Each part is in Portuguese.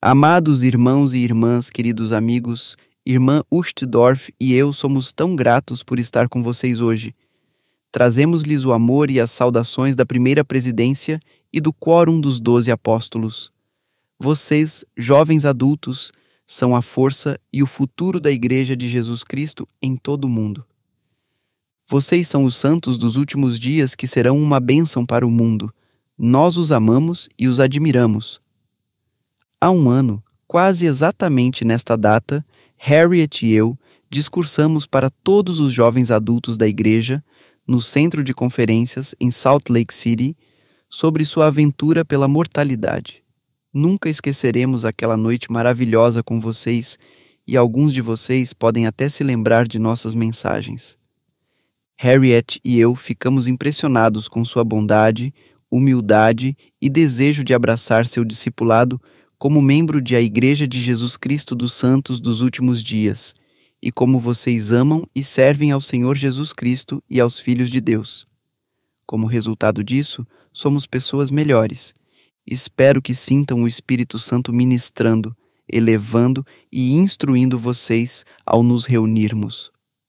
Amados irmãos e irmãs, queridos amigos, irmã Ustdorf e eu somos tão gratos por estar com vocês hoje. Trazemos-lhes o amor e as saudações da primeira presidência e do quórum dos 12 apóstolos. Vocês, jovens adultos, são a força e o futuro da Igreja de Jesus Cristo em todo o mundo. Vocês são os santos dos últimos dias que serão uma bênção para o mundo. Nós os amamos e os admiramos. Há um ano, quase exatamente nesta data, Harriet e eu discursamos para todos os jovens adultos da igreja, no centro de conferências em Salt Lake City, sobre sua aventura pela mortalidade. Nunca esqueceremos aquela noite maravilhosa com vocês e alguns de vocês podem até se lembrar de nossas mensagens. Harriet e eu ficamos impressionados com sua bondade, humildade e desejo de abraçar seu discipulado como membro de a Igreja de Jesus Cristo dos Santos dos últimos dias, e como vocês amam e servem ao Senhor Jesus Cristo e aos filhos de Deus. Como resultado disso, somos pessoas melhores. Espero que sintam o Espírito Santo ministrando, elevando e instruindo vocês ao nos reunirmos.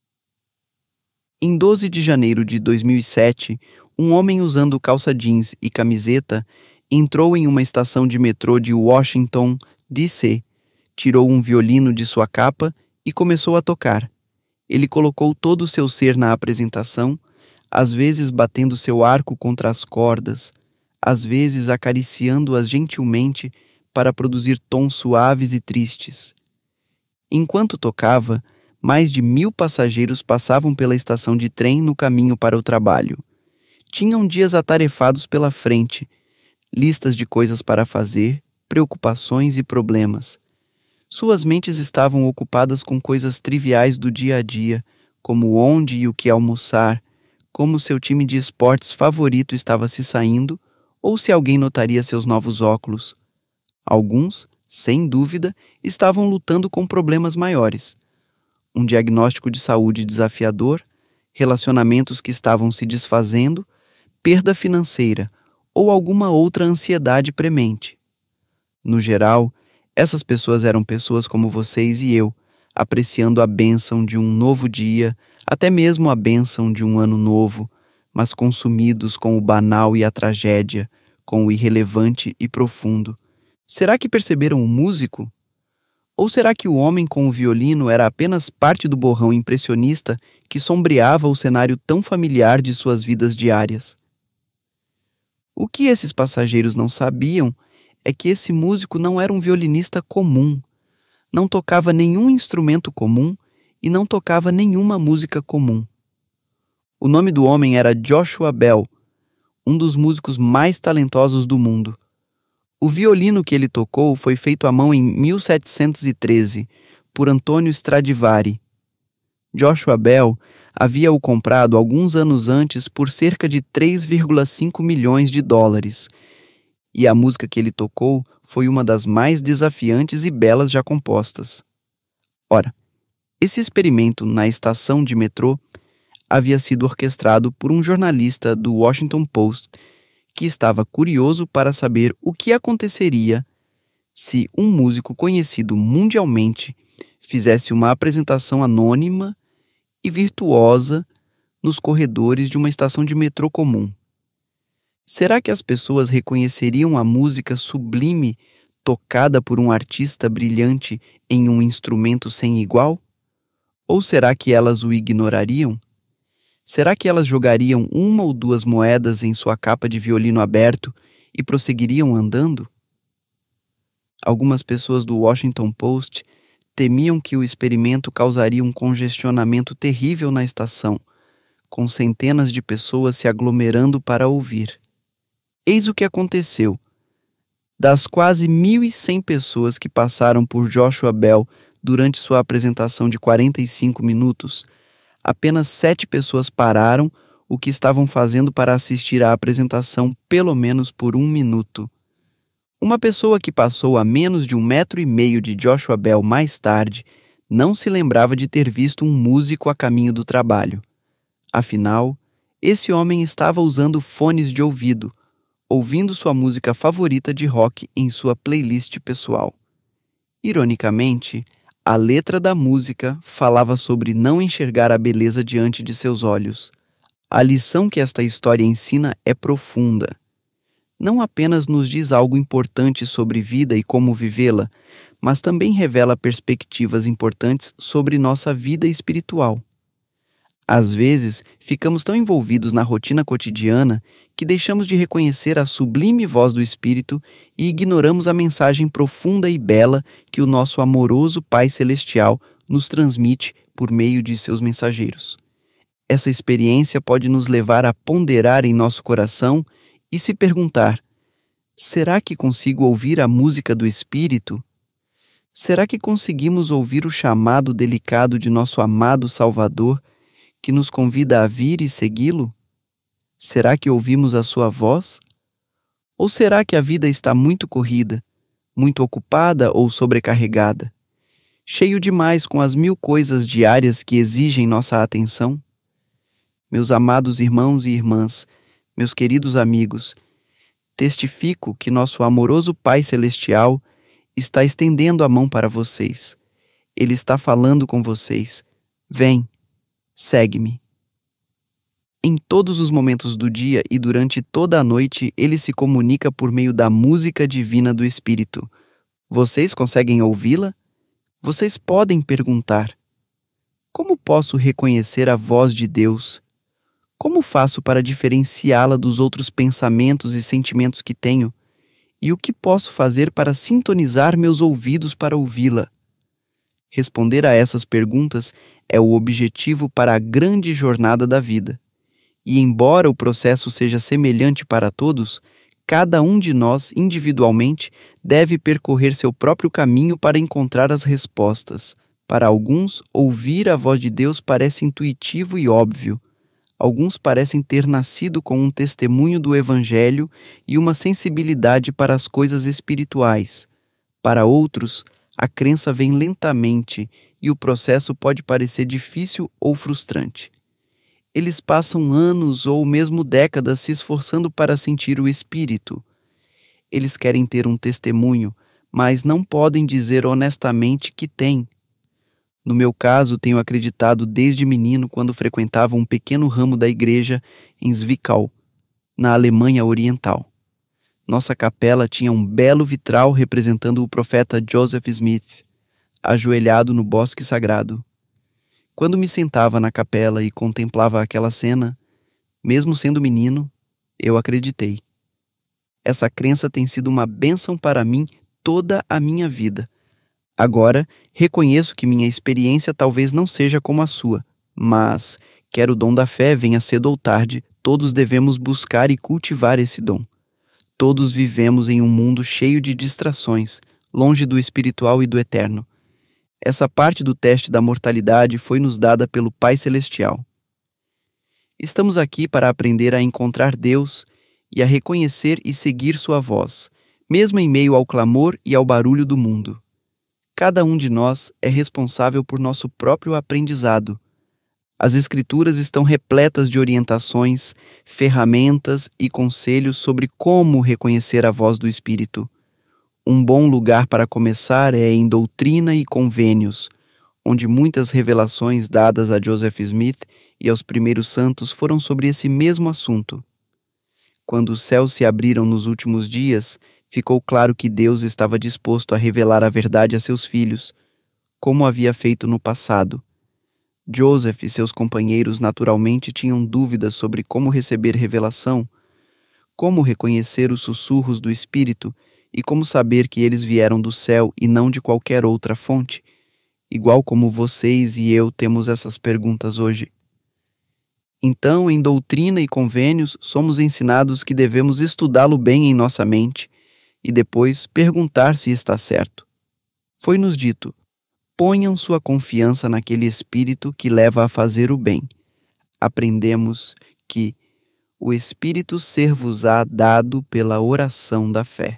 Em 12 de janeiro de 2007, um homem usando calça jeans e camiseta entrou em uma estação de metrô de Washington, D.C., tirou um violino de sua capa e começou a tocar. Ele colocou todo o seu ser na apresentação, às vezes batendo seu arco contra as cordas, às vezes acariciando-as gentilmente para produzir tons suaves e tristes. Enquanto tocava, mais de 1.000 passageiros passavam pela estação de trem no caminho para o trabalho. Tinham dias atarefados pela frente, listas de coisas para fazer, preocupações e problemas. Suas mentes estavam ocupadas com coisas triviais do dia a dia, como onde e o que almoçar, como seu time de esportes favorito estava se saindo, ou se alguém notaria seus novos óculos. Alguns, sem dúvida, estavam lutando com problemas maiores. Um diagnóstico de saúde desafiador, relacionamentos que estavam se desfazendo, perda financeira, ou alguma outra ansiedade premente. No geral, essas pessoas eram pessoas como vocês e eu, apreciando a bênção de um novo dia, até mesmo a bênção de um ano novo, mas consumidos com o banal e a tragédia, com o irrelevante e profundo. Será que perceberam o músico? Ou será que o homem com o violino era apenas parte do borrão impressionista que sombreava o cenário tão familiar de suas vidas diárias? O que esses passageiros não sabiam é que esse músico não era um violinista comum, não tocava nenhum instrumento comum e não tocava nenhuma música comum. O nome do homem era Joshua Bell, um dos músicos mais talentosos do mundo. O violino que ele tocou foi feito à mão em 1713 por Antônio Stradivari. Joshua Bell havia-o comprado alguns anos antes por cerca de 3,5 milhões de dólares, e a música que ele tocou foi uma das mais desafiantes e belas já compostas. Ora, esse experimento na estação de metrô havia sido orquestrado por um jornalista do Washington Post que estava curioso para saber o que aconteceria se um músico conhecido mundialmente fizesse uma apresentação anônima e virtuosa nos corredores de uma estação de metrô comum. Será que as pessoas reconheceriam a música sublime tocada por um artista brilhante em um instrumento sem igual? Ou será que elas o ignorariam? Será que elas jogariam 1 ou 2 moedas em sua capa de violino aberto e prosseguiriam andando? Algumas pessoas do Washington Post temiam que o experimento causaria um congestionamento terrível na estação, com centenas de pessoas se aglomerando para ouvir. Eis o que aconteceu. Das quase 1.100 pessoas que passaram por Joshua Bell durante sua apresentação de 45 minutos, apenas 7 pessoas pararam o que estavam fazendo para assistir à apresentação pelo menos por 1 minuto. Uma pessoa que passou a menos de 1,5 metros de Joshua Bell mais tarde não se lembrava de ter visto um músico a caminho do trabalho. Afinal, esse homem estava usando fones de ouvido, ouvindo sua música favorita de rock em sua playlist pessoal. Ironicamente, a letra da música falava sobre não enxergar a beleza diante de seus olhos. A lição que esta história ensina é profunda. Não apenas nos diz algo importante sobre vida e como vivê-la, mas também revela perspectivas importantes sobre nossa vida espiritual. Às vezes, ficamos tão envolvidos na rotina cotidiana que deixamos de reconhecer a sublime voz do Espírito e ignoramos a mensagem profunda e bela que o nosso amoroso Pai Celestial nos transmite por meio de seus mensageiros. Essa experiência pode nos levar a ponderar em nosso coração e se perguntar: será que consigo ouvir a música do Espírito? Será que conseguimos ouvir o chamado delicado de nosso amado Salvador, que nos convida a vir e segui-lo? Será que ouvimos a sua voz? Ou será que a vida está muito corrida, muito ocupada ou sobrecarregada, cheio demais com as 1000 coisas diárias que exigem nossa atenção? Meus amados irmãos e irmãs, meus queridos amigos, testifico que nosso amoroso Pai Celestial está estendendo a mão para vocês. Ele está falando com vocês. Vem, segue-me. Em todos os momentos do dia e durante toda a noite, ele se comunica por meio da música divina do Espírito. Vocês conseguem ouvi-la? Vocês podem perguntar: como posso reconhecer a voz de Deus? Como faço para diferenciá-la dos outros pensamentos e sentimentos que tenho? E o que posso fazer para sintonizar meus ouvidos para ouvi-la? Responder a essas perguntas é o objetivo para a grande jornada da vida. E embora o processo seja semelhante para todos, cada um de nós, individualmente, deve percorrer seu próprio caminho para encontrar as respostas. Para alguns, ouvir a voz de Deus parece intuitivo e óbvio. Alguns parecem ter nascido com um testemunho do Evangelho e uma sensibilidade para as coisas espirituais. Para outros, a crença vem lentamente e o processo pode parecer difícil ou frustrante. Eles passam anos ou mesmo décadas se esforçando para sentir o Espírito. Eles querem ter um testemunho, mas não podem dizer honestamente que têm. No meu caso, tenho acreditado desde menino quando frequentava um pequeno ramo da igreja em Zwickau, na Alemanha Oriental. Nossa capela tinha um belo vitral representando o profeta Joseph Smith, ajoelhado no bosque sagrado. Quando me sentava na capela e contemplava aquela cena, mesmo sendo menino, eu acreditei. Essa crença tem sido uma bênção para mim toda a minha vida. Agora, reconheço que minha experiência talvez não seja como a sua, mas, quer o dom da fé venha cedo ou tarde, todos devemos buscar e cultivar esse dom. Todos vivemos em um mundo cheio de distrações, longe do espiritual e do eterno. Essa parte do teste da mortalidade foi nos dada pelo Pai Celestial. Estamos aqui para aprender a encontrar Deus e a reconhecer e seguir sua voz, mesmo em meio ao clamor e ao barulho do mundo. Cada um de nós é responsável por nosso próprio aprendizado. As Escrituras estão repletas de orientações, ferramentas e conselhos sobre como reconhecer a voz do Espírito. Um bom lugar para começar é em Doutrina e Convênios, onde muitas revelações dadas a Joseph Smith e aos primeiros santos foram sobre esse mesmo assunto. Quando os céus se abriram nos últimos dias, ficou claro que Deus estava disposto a revelar a verdade a seus filhos, como havia feito no passado. Joseph e seus companheiros naturalmente tinham dúvidas sobre como receber revelação, como reconhecer os sussurros do Espírito e como saber que eles vieram do céu e não de qualquer outra fonte, igual como vocês e eu temos essas perguntas hoje. Então, em Doutrina e Convênios, somos ensinados que devemos estudá-lo bem em nossa mente e depois perguntar se está certo. Foi-nos dito: ponham sua confiança naquele Espírito que leva a fazer o bem. Aprendemos que o Espírito ser-vos-á dado pela oração da fé.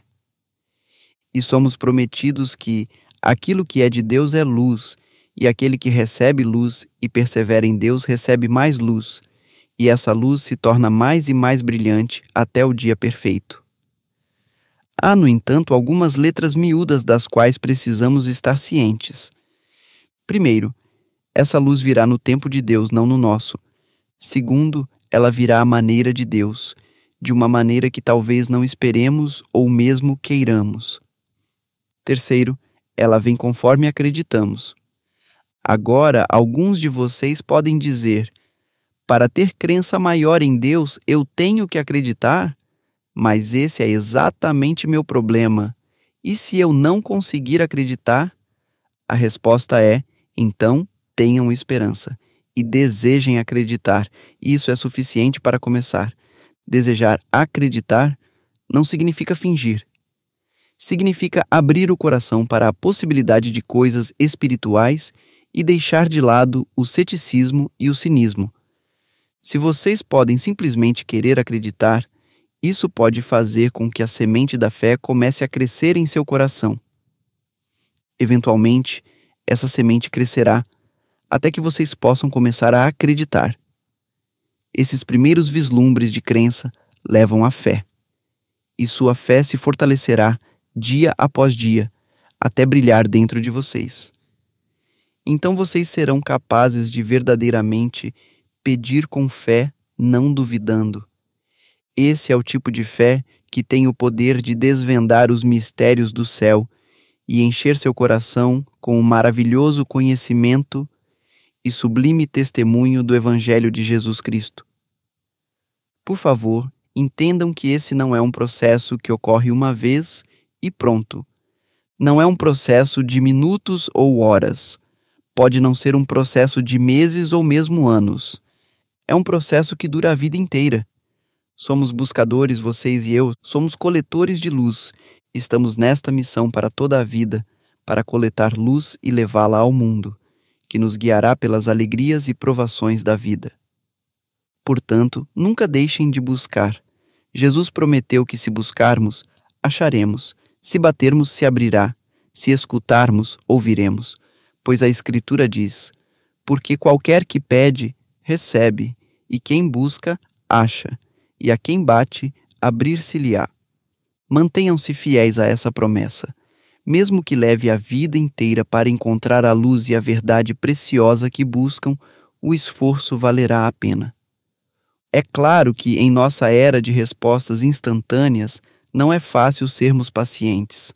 E somos prometidos que aquilo que é de Deus é luz, e aquele que recebe luz e persevera em Deus recebe mais luz, e essa luz se torna mais e mais brilhante até o dia perfeito. Há, no entanto, algumas letras miúdas das quais precisamos estar cientes. Primeiro, essa luz virá no tempo de Deus, não no nosso. Segundo, ela virá à maneira de Deus, de uma maneira que talvez não esperemos ou mesmo queiramos. Terceiro, ela vem conforme acreditamos. Agora, alguns de vocês podem dizer: para ter crença maior em Deus, eu tenho que acreditar? Mas esse é exatamente meu problema. E se eu não conseguir acreditar? A resposta é: então tenham esperança e desejem acreditar. Isso é suficiente para começar. Desejar acreditar não significa fingir. Significa abrir o coração para a possibilidade de coisas espirituais e deixar de lado o ceticismo e o cinismo. Se vocês podem simplesmente querer acreditar, isso pode fazer com que a semente da fé comece a crescer em seu coração. Eventualmente, essa semente crescerá até que vocês possam começar a acreditar. Esses primeiros vislumbres de crença levam à fé, e sua fé se fortalecerá dia após dia, até brilhar dentro de vocês. Então vocês serão capazes de verdadeiramente pedir com fé, não duvidando. Esse é o tipo de fé que tem o poder de desvendar os mistérios do céu e encher seu coração com o maravilhoso conhecimento e sublime testemunho do Evangelho de Jesus Cristo. Por favor, entendam que esse não é um processo que ocorre uma vez e pronto. Não é um processo de minutos ou horas. Pode não ser um processo de meses ou mesmo anos. É um processo que dura a vida inteira. Somos buscadores, vocês e eu, somos coletores de luz. Estamos nesta missão para toda a vida, para coletar luz e levá-la ao mundo, que nos guiará pelas alegrias e provações da vida. Portanto, nunca deixem de buscar. Jesus prometeu que se buscarmos, acharemos, se batermos, se abrirá, se escutarmos, ouviremos. Pois a Escritura diz: porque qualquer que pede, recebe, e quem busca, acha, e a quem bate, abrir-se-lhe-á. Mantenham-se fiéis a essa promessa, mesmo que leve a vida inteira para encontrar a luz e a verdade preciosa que buscam, o esforço valerá a pena. É claro que, em nossa era de respostas instantâneas, não é fácil sermos pacientes.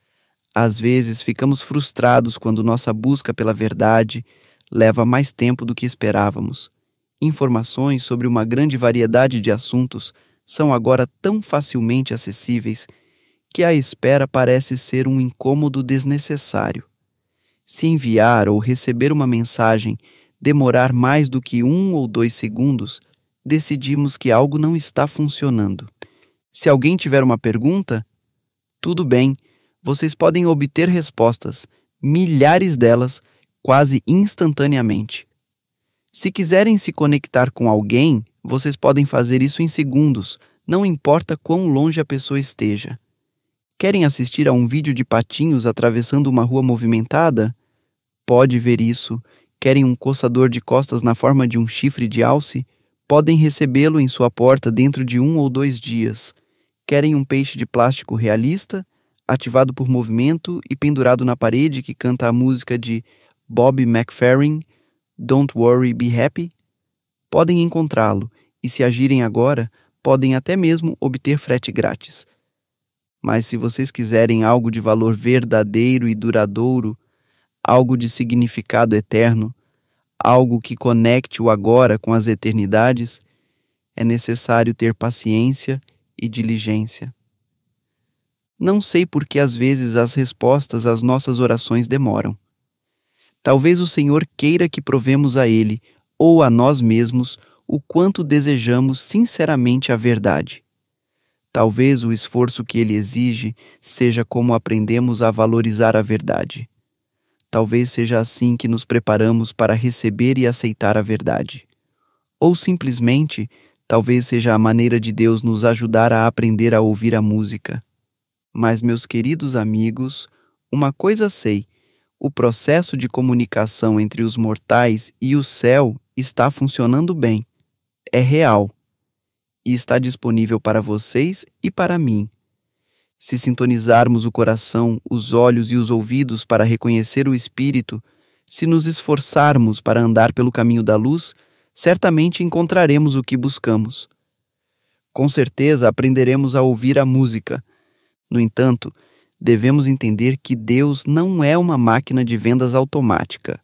Às vezes, ficamos frustrados quando nossa busca pela verdade leva mais tempo do que esperávamos. Informações sobre uma grande variedade de assuntos são agora tão facilmente acessíveis que a espera parece ser um incômodo desnecessário. Se enviar ou receber uma mensagem demorar mais do que 1 ou 2 segundos, decidimos que algo não está funcionando. Se alguém tiver uma pergunta, tudo bem, vocês podem obter respostas, milhares delas, quase instantaneamente. Se quiserem se conectar com alguém, vocês podem fazer isso em segundos, não importa quão longe a pessoa esteja. Querem assistir a um vídeo de patinhos atravessando uma rua movimentada? Pode ver isso. Querem um coçador de costas na forma de um chifre de alce? Podem recebê-lo em sua porta dentro de 1 ou 2 dias. Querem um peixe de plástico realista, ativado por movimento e pendurado na parede que canta a música de Bob McFerrin, Don't Worry, Be Happy? Podem encontrá-lo, e se agirem agora, podem até mesmo obter frete grátis. Mas se vocês quiserem algo de valor verdadeiro e duradouro, algo de significado eterno, algo que conecte o agora com as eternidades, é necessário ter paciência e diligência. Não sei por que às vezes as respostas às nossas orações demoram. Talvez o Senhor queira que provemos a Ele, ou a nós mesmos, o quanto desejamos sinceramente a verdade. Talvez o esforço que Ele exige seja como aprendemos a valorizar a verdade. Talvez seja assim que nos preparamos para receber e aceitar a verdade. Ou simplesmente, talvez seja a maneira de Deus nos ajudar a aprender a ouvir a música. Mas, meus queridos amigos, uma coisa sei: o processo de comunicação entre os mortais e o céu está funcionando bem. É real. E está disponível para vocês e para mim. Se sintonizarmos o coração, os olhos e os ouvidos para reconhecer o Espírito, se nos esforçarmos para andar pelo caminho da luz, certamente encontraremos o que buscamos. Com certeza aprenderemos a ouvir a música. No entanto, devemos entender que Deus não é uma máquina de vendas automática.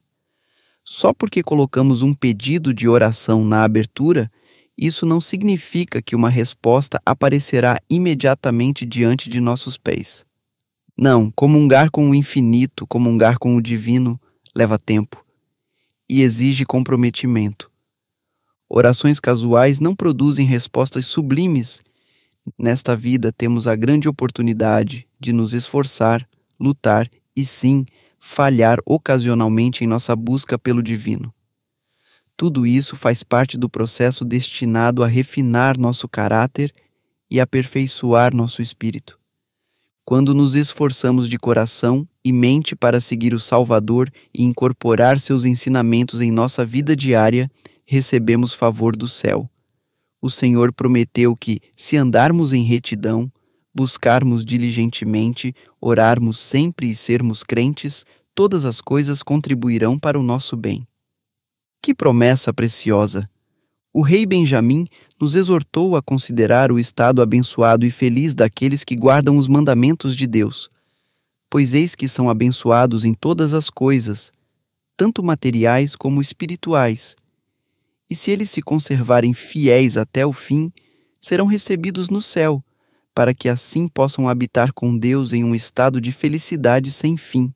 Só porque colocamos um pedido de oração na abertura, isso não significa que uma resposta aparecerá imediatamente diante de nossos pés. Não, comungar com o infinito, comungar com o divino, leva tempo e exige comprometimento. Orações casuais não produzem respostas sublimes. Nesta vida temos a grande oportunidade de nos esforçar, lutar e sim, falhar ocasionalmente em nossa busca pelo divino. Tudo isso faz parte do processo destinado a refinar nosso caráter e aperfeiçoar nosso espírito. Quando nos esforçamos de coração e mente para seguir o Salvador e incorporar seus ensinamentos em nossa vida diária, recebemos favor do céu. O Senhor prometeu que, se andarmos em retidão, buscarmos diligentemente, orarmos sempre e sermos crentes, todas as coisas contribuirão para o nosso bem. Que promessa preciosa! O rei Benjamim nos exortou a considerar o estado abençoado e feliz daqueles que guardam os mandamentos de Deus, pois eis que são abençoados em todas as coisas, tanto materiais como espirituais. E se eles se conservarem fiéis até o fim, serão recebidos no céu, para que assim possam habitar com Deus em um estado de felicidade sem fim.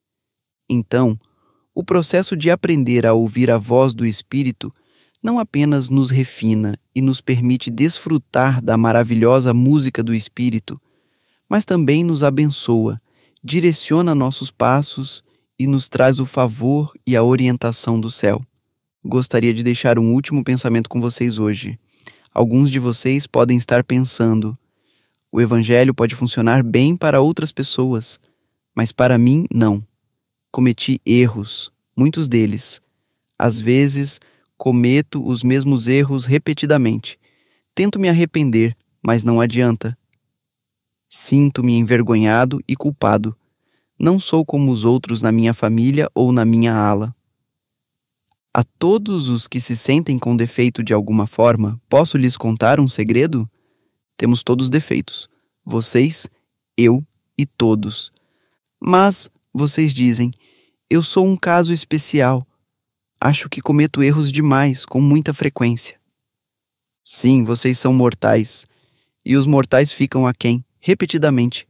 Então, o processo de aprender a ouvir a voz do Espírito não apenas nos refina e nos permite desfrutar da maravilhosa música do Espírito, mas também nos abençoa, direciona nossos passos e nos traz o favor e a orientação do céu. Gostaria de deixar um último pensamento com vocês hoje. Alguns de vocês podem estar pensando: o Evangelho pode funcionar bem para outras pessoas, mas para mim não. Cometi erros, muitos deles. Às vezes, cometo os mesmos erros repetidamente. Tento me arrepender, mas não adianta. Sinto-me envergonhado e culpado. Não sou como os outros na minha família ou na minha ala. A todos os que se sentem com defeito de alguma forma, posso lhes contar um segredo? Temos todos defeitos. Vocês, eu e todos. Mas, vocês dizem, eu sou um caso especial. Acho que cometo erros demais, com muita frequência. Sim, vocês são mortais. E os mortais ficam aquém, repetidamente.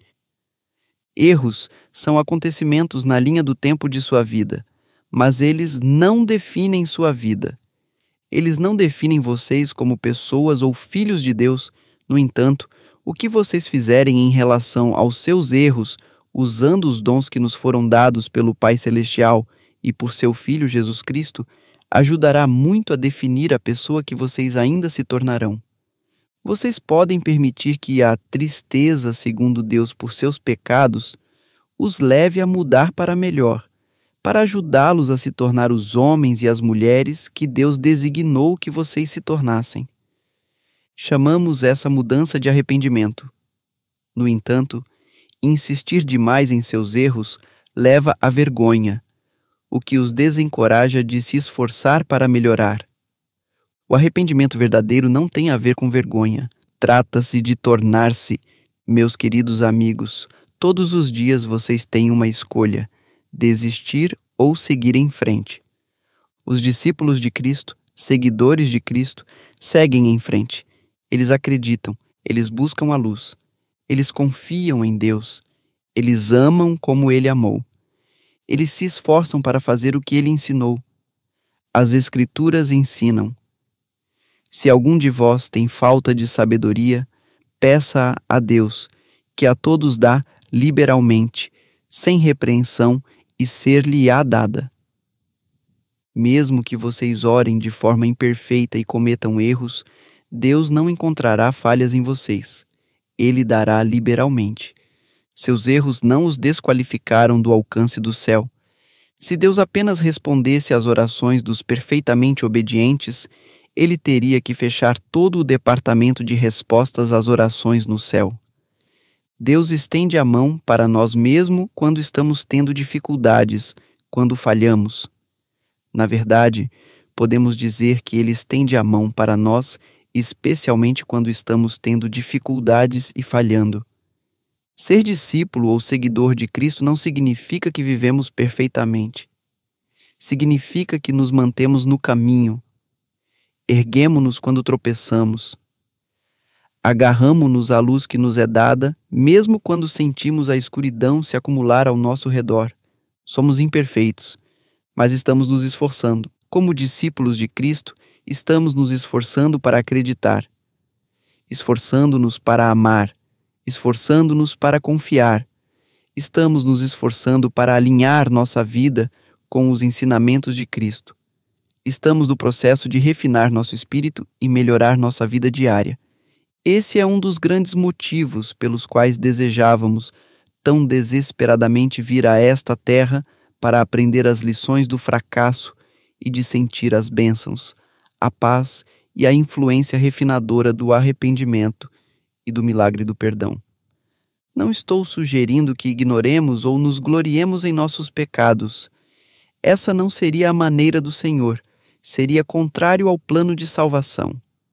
Erros são acontecimentos na linha do tempo de sua vida, mas eles não definem sua vida. Eles não definem vocês como pessoas ou filhos de Deus. No entanto, o que vocês fizerem em relação aos seus erros, usando os dons que nos foram dados pelo Pai Celestial e por seu Filho Jesus Cristo, ajudará muito a definir a pessoa que vocês ainda se tornarão. Vocês podem permitir que a tristeza, segundo Deus, por seus pecados, os leve a mudar para melhor, para ajudá-los a se tornar os homens e as mulheres que Deus designou que vocês se tornassem. Chamamos essa mudança de arrependimento. No entanto, insistir demais em seus erros leva à vergonha, o que os desencoraja de se esforçar para melhorar. O arrependimento verdadeiro não tem a ver com vergonha. Trata-se de tornar-se, meus queridos amigos, todos os dias vocês têm uma escolha: desistir ou seguir em frente. Os discípulos de Cristo, seguidores de Cristo, seguem em frente. Eles acreditam, eles buscam a luz, eles confiam em Deus, eles amam como Ele amou. Eles se esforçam para fazer o que Ele ensinou. As Escrituras ensinam: se algum de vós tem falta de sabedoria, peça a Deus, que a todos dá liberalmente, sem repreensão, e ser-lhe-á dada. Mesmo que vocês orem de forma imperfeita e cometam erros, Deus não encontrará falhas em vocês. Ele dará liberalmente. Seus erros não os desqualificaram do alcance do céu. Se Deus apenas respondesse às orações dos perfeitamente obedientes, Ele teria que fechar todo o departamento de respostas às orações no céu. Deus estende a mão para nós mesmo quando estamos tendo dificuldades, quando falhamos. Na verdade, podemos dizer que Ele estende a mão para nós, especialmente quando estamos tendo dificuldades e falhando. Ser discípulo ou seguidor de Cristo não significa que vivemos perfeitamente. Significa que nos mantemos no caminho. Erguemo-nos quando tropeçamos. Agarramo-nos à luz que nos é dada, mesmo quando sentimos a escuridão se acumular ao nosso redor. Somos imperfeitos, mas estamos nos esforçando. Como discípulos de Cristo, estamos nos esforçando para acreditar, esforçando-nos para amar, esforçando-nos para confiar. Estamos nos esforçando para alinhar nossa vida com os ensinamentos de Cristo. Estamos no processo de refinar nosso espírito e melhorar nossa vida diária. Esse é um dos grandes motivos pelos quais desejávamos tão desesperadamente vir a esta terra para aprender as lições do fracasso e de sentir as bênçãos, a paz e a influência refinadora do arrependimento e do milagre do perdão. Não estou sugerindo que ignoremos ou nos gloriemos em nossos pecados. Essa não seria a maneira do Senhor, seria contrário ao plano de salvação.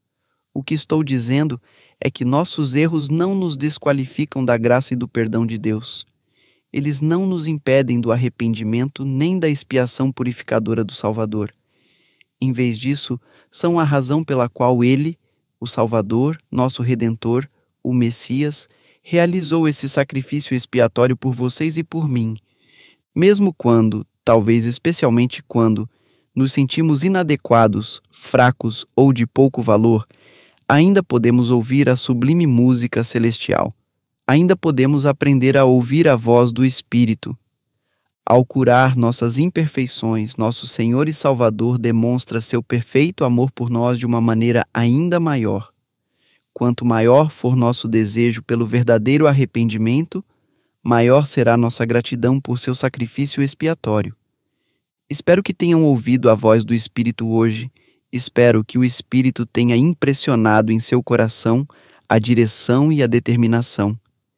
O que estou dizendo é que nossos erros não nos desqualificam da graça e do perdão de Deus. Eles não nos impedem do arrependimento nem da expiação purificadora do Salvador. Em vez disso, são a razão pela qual Ele, o Salvador, nosso Redentor, o Messias, realizou esse sacrifício expiatório por vocês e por mim. Mesmo quando, talvez especialmente quando, nos sentimos inadequados, fracos ou de pouco valor, ainda podemos ouvir a sublime música celestial. Ainda podemos aprender a ouvir a voz do Espírito. Ao curar nossas imperfeições, nosso Senhor e Salvador demonstra seu perfeito amor por nós de uma maneira ainda maior. Quanto maior for nosso desejo pelo verdadeiro arrependimento, maior será nossa gratidão por seu sacrifício expiatório. Espero que tenham ouvido a voz do Espírito hoje. Espero que o Espírito tenha impressionado em seu coração a direção e a determinação.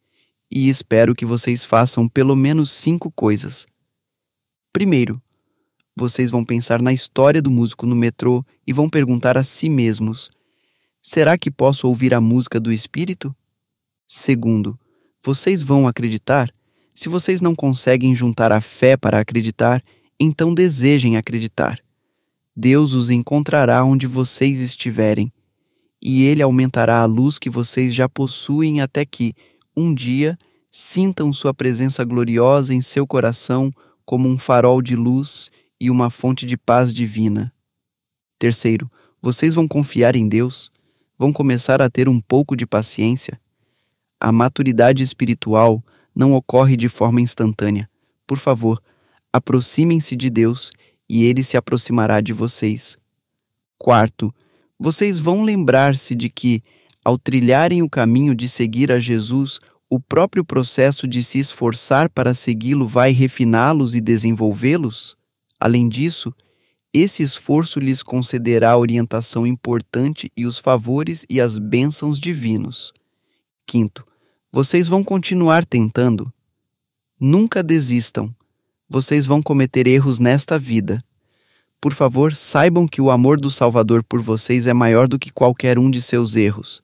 E espero que vocês façam pelo menos 5 coisas. Primeiro, vocês vão pensar na história do músico no metrô e vão perguntar a si mesmos: será que posso ouvir a música do Espírito? Segundo, vocês vão acreditar? Se vocês não conseguem juntar a fé para acreditar, então desejem acreditar. Deus os encontrará onde vocês estiverem, e Ele aumentará a luz que vocês já possuem até que, um dia, sintam sua presença gloriosa em seu coração como um farol de luz e uma fonte de paz divina. Terceiro, vocês vão confiar em Deus, vão começar a ter um pouco de paciência. A maturidade espiritual não ocorre de forma instantânea. Por favor, aproximem-se de Deus e Ele se aproximará de vocês. Quarto, vocês vão lembrar-se de que, ao trilharem o caminho de seguir a Jesus, o próprio processo de se esforçar para segui-lo vai refiná-los e desenvolvê-los. Além disso, esse esforço lhes concederá a orientação importante e os favores e as bênçãos divinos. Quinto, vocês vão continuar tentando. Nunca desistam. Vocês vão cometer erros nesta vida. Por favor, saibam que o amor do Salvador por vocês é maior do que qualquer um de seus erros.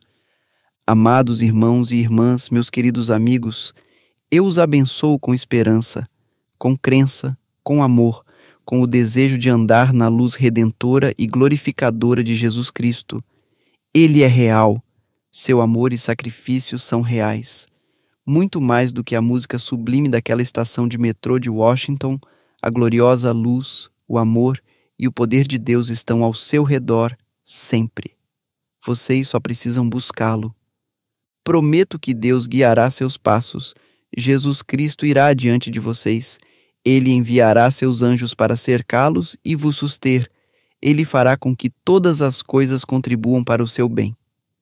Amados irmãos e irmãs, meus queridos amigos, eu os abençoo com esperança, com crença, com amor, com o desejo de andar na luz redentora e glorificadora de Jesus Cristo. Ele é real. Seu amor e sacrifício são reais. Muito mais do que a música sublime daquela estação de metrô de Washington, a gloriosa luz, o amor e o poder de Deus estão ao seu redor sempre. Vocês só precisam buscá-lo. Prometo que Deus guiará seus passos. Jesus Cristo irá adiante de vocês. Ele enviará seus anjos para cercá-los e vos suster. Ele fará com que todas as coisas contribuam para o seu bem.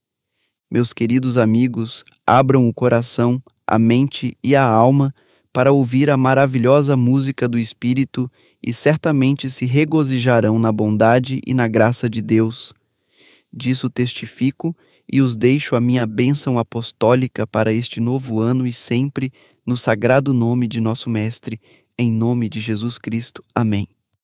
Meus queridos amigos, abram o coração, a mente e a alma para ouvir a maravilhosa música do Espírito e certamente se regozijarão na bondade e na graça de Deus. Disso testifico e os deixo a minha bênção apostólica para este novo ano e sempre, no sagrado nome de nosso Mestre, em nome de Jesus Cristo. Amém.